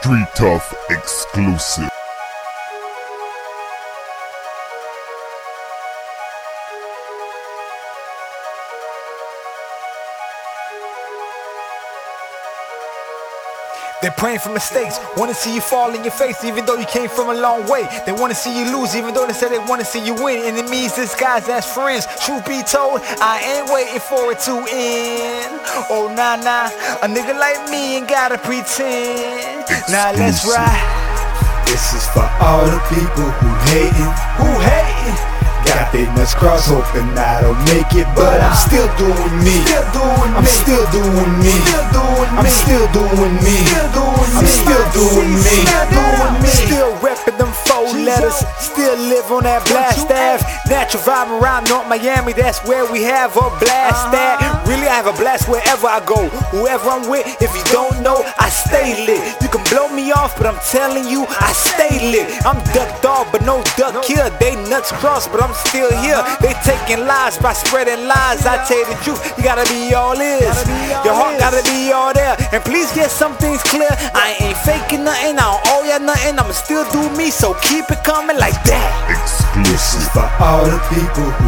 Street Tough exclusive. They're praying for mistakes, wanna see you fall in your face even though you came from a long way. They wanna see you lose even though they said they wanna see you win. Enemies disguised as friends. Truth be told, I ain't waiting for it to end. Oh nah, a nigga like me ain't gotta pretend. Now let's ride. This is for all the people who hating. Got their nuts crossed, hoping I don't make it, but I'm still doing me. I'm still doing me. I'm still doing me. I'm still doing me. Still reppin' them 4 letters. Still live on that blast staff. Natural vibe around North Miami, that's where we have a blast at. Really, I have a blast wherever I go. Whoever I'm with, if you don't know, I stay lit. You can blow me off, but I'm telling you, I stay lit. I'm ducked off, but no duck here. They nuts crossed, but I'm still here. They taking lies by spreading lies. I tell you the truth, you gotta be all ears. Your heart gotta be all there. And please get some things clear. I ain't faking nothing, I don't owe ya nothing. I'ma still do me, so keep it coming like that. This is for all the people who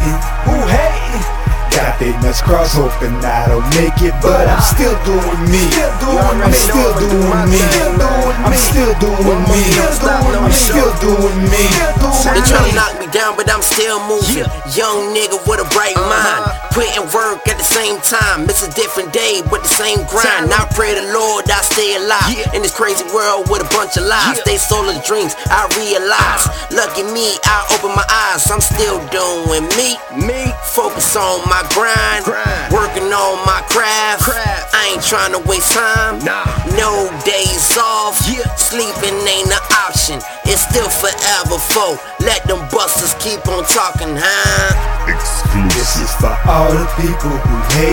hating. Got their nuts crossed, hoping I don't make it, but I'm still doing me. I'm still doing me. I'm still doing me. I'm still doing me. They tryna knock me down, but I'm still moving. Young nigga with a bright mind, putting work at the same time. It's a different day, but the same grind. I pray the Lord I stay alive in this crazy world with a bunch of lies. They stole the dreams, I realize. Lucky me, I open my eyes. I'm still doing me. Focus on my grind, working on my craft. I ain't trying to waste time. No days off. Sleeping ain't an option. It's still forever for. Let them busters keep on talking, huh? This is for all the people who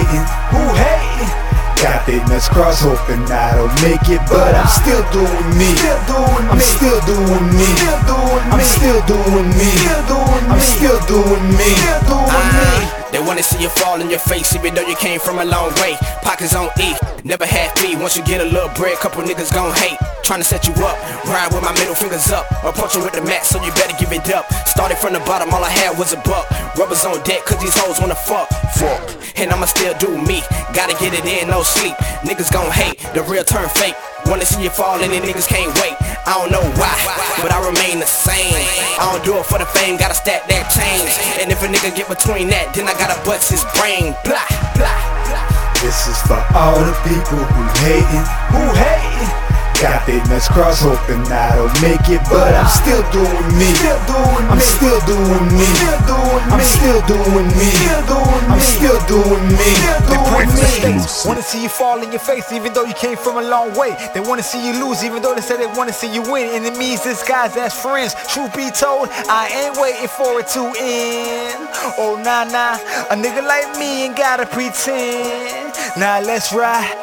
hating. Got their nuts crossed, hoping I don't make it, but I'm still doing me. I'm still doing me. I'm still doing me. I'm still doing me. They wanna see you fall in your face even though you came from a long way. Pockets on E, never had fee. Once you get a little bread, couple niggas gon' hate. Tryna set you up, ride with my middle fingers up, or punch with the mat, so you better give it up. Started from the bottom, all I had was a buck. Rubbers on deck, cause these hoes wanna fuck. And I'ma still do me, gotta get it in, no sleep. Niggas gon' hate, the real turn fake. Wanna see you fall and the niggas can't wait. I don't know why, but I remain the same. I don't do it for the fame, gotta stack that change. And if a nigga get between that, then I gotta bust his brain. Blah, blah. This is for all the people who hating. Got their nuts crossed, hoping I don't make it, but I'm still doing me. I'm still doing me. I'm still doing me. I'm still doing me. They pray for mistakes, wanna see you fall in your face even though you came from a long way. They wanna see you lose even though they said they wanna see you win. Enemies disguised as friends. Truth be told, I ain't waiting for it to end. Oh nah, a nigga like me ain't gotta pretend. Now let's ride.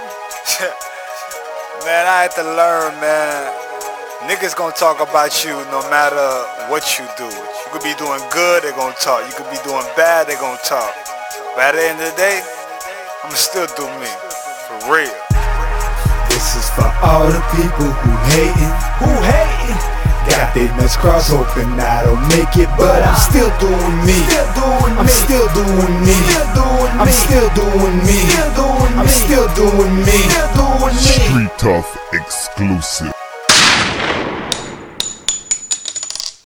Man, I had to learn, man. Niggas gonna talk about you no matter what you do. You could be doing good, they gonna talk. You could be doing bad, they gonna talk. But at the end of the day, I'ma still do me. For real. This is for all the people who hating. Got their nuts crossed, hoping I don't make it, but I'm still doing me. I'm still doing me. I'm still doing me. I'm still doing me. Street Tough exclusive.